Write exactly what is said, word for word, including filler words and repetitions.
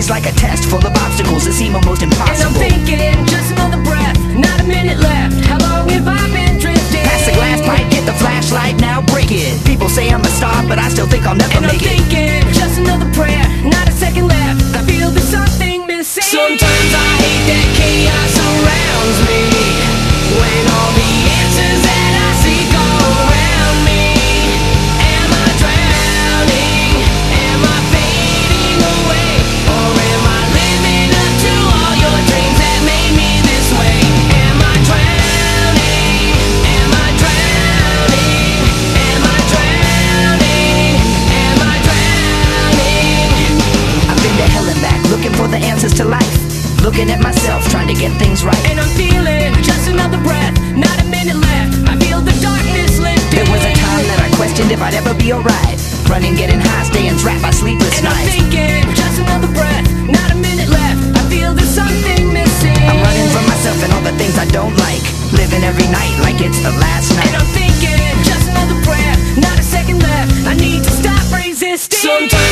Day's like a test full of obstacles that seem almost impossible. And I'm thinking, just another breath, not a minute left. How long have I been drifting? Pass the glass pipe, get the flashlight, now break it. People say I'm a star, but I still think I'll never And I'm make it. thinking, just another prayer, not a second left. I feel there's something missing. Sometimes I hate that chaos surrounds me, when all the answers that I seek are around me. Am I drowning? Am I fading away? Or am I living up to all your dreams that made me this way? Am I drowning? Am I drowning? Am I drowning? Am I drowning? I've been to hell and back, looking for the answers to life, looking at myself, trying to get things right. And I'm feeling just another breath, not a minute left. I feel the darkness lifting. There was a time that I questioned if I'd ever be alright, running, getting high, staying trapped by sleepless And I'm nights. thinking, just another breath, not a minute left. I feel there's something missing. I'm running from myself and all the things I don't like, living every night like it's the last And night. I'm thinking, just another breath, not a second left. I need to stop resisting. Sometimes